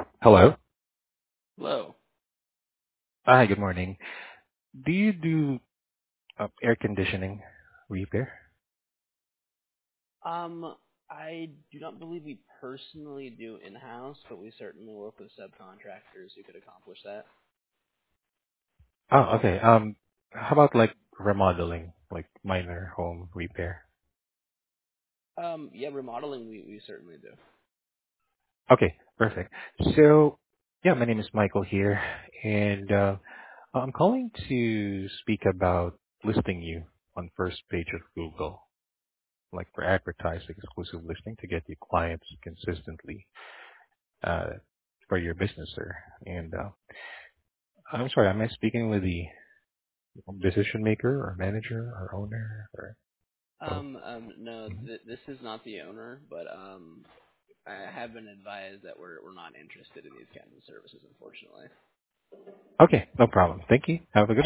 Hello. Hello. Hi, good morning. Do you do air conditioning repair? Um, I do not believe we personally do in-house, but we certainly work with subcontractors who could accomplish that. Oh, okay. How about like remodeling, like minor home repair? Yeah, remodeling we certainly do. Okay, perfect. So, yeah, my name is Michael here, and I'm calling to speak about listing you on first page of Google, like for advertising, exclusive listing to get you clients consistently uh, for your business, sir. And I'm sorry, am I speaking with the decision maker or manager or owner or both? No, Mhm. this is not the owner, but I have been advised that we're not interested in these kinds of services, unfortunately. Okay, no problem. Thank you. Have a good